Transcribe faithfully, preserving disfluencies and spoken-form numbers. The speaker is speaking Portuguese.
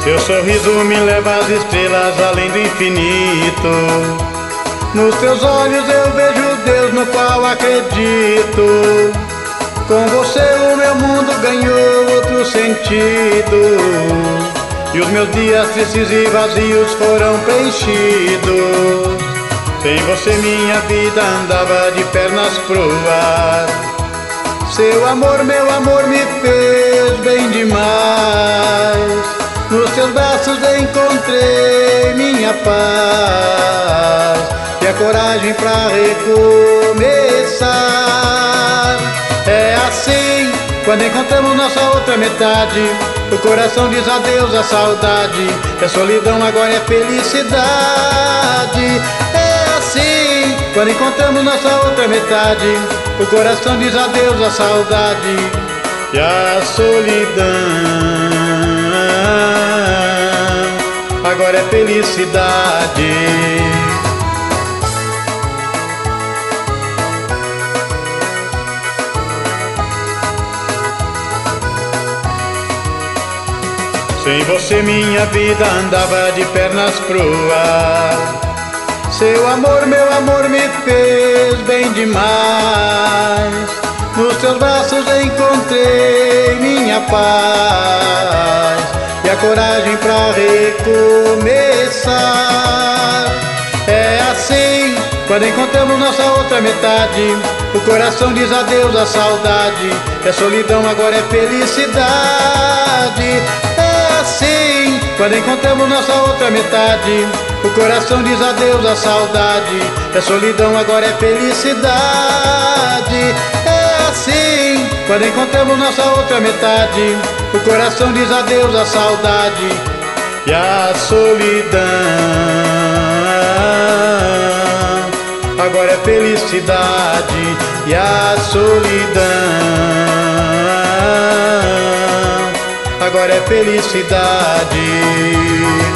Seu sorriso me leva às estrelas além do infinito. Nos teus olhos eu vejo Deus no qual acredito. Com você o meu mundo ganhou outro sentido, e os meus dias tristes e vazios foram preenchidos. Sem você minha vida andava de pernas pro ar. Seu amor, meu amor, me fez bem demais. Nos teus braços encontrei minha paz e a coragem pra recomeçar. É assim, quando encontramos nossa outra metade, o coração diz adeus à saudade, e a solidão agora é felicidade. É assim, quando encontramos nossa outra metade, o coração diz adeus à saudade e a solidão agora é felicidade. Sem você minha vida andava de pernas pro ar. Seu amor, meu amor, me fez bem demais. Nos teus braços encontrei minha paz e a coragem pra recomeçar. É assim, quando encontramos nossa outra metade, o coração diz adeus à saudade, e a solidão agora é felicidade. É assim, quando encontramos nossa outra metade, o coração diz adeus à saudade, e a solidão agora é felicidade. É assim, quando encontramos nossa outra metade, o coração diz adeus à saudade e a solidão agora é felicidade. E a solidão agora é felicidade.